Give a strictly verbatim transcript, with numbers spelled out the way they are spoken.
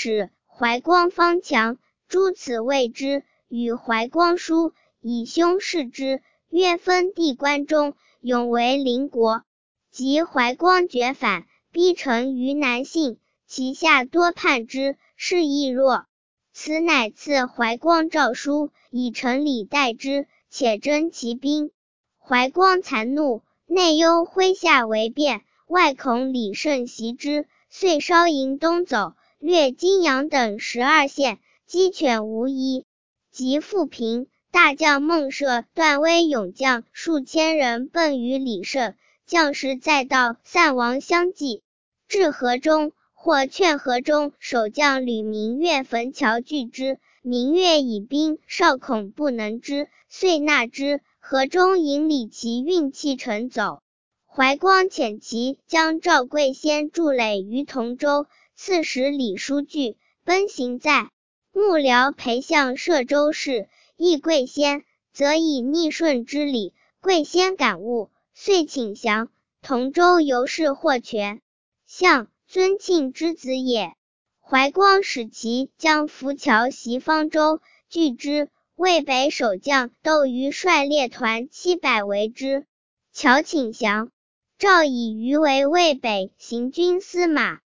使怀光方强，诸此谓之与怀光书，以兄视之，曰分地关中，永为邻国。及怀光绝反，逼城于南信，其下多叛之，势亦弱。此乃赐怀光诏书，以城里待之，且征其兵。怀光惭怒，内忧麾下为变，外恐李胜袭之，遂稍营东走，略荆阳等十二县，鸡犬无一。及复平，大将孟舍、段威勇将数千人奔于李胜，将士载道散亡相继。至河中，或劝河中守将吕明月焚桥拒之，明月以兵少恐不能之，遂纳之。河中引李琦运弃城走。怀光遣其将赵贵先筑垒于同州，刺史李叔据奔行在幕僚陪相摄州事，议贵先，则以逆顺之礼。贵先感悟，遂请降。同州由是获全。相尊庆之子也。怀光使其将浮桥袭方州，拒之。魏北守将窦瑜率列团七百围之，乔请降。赵以瑜为魏北行军司马。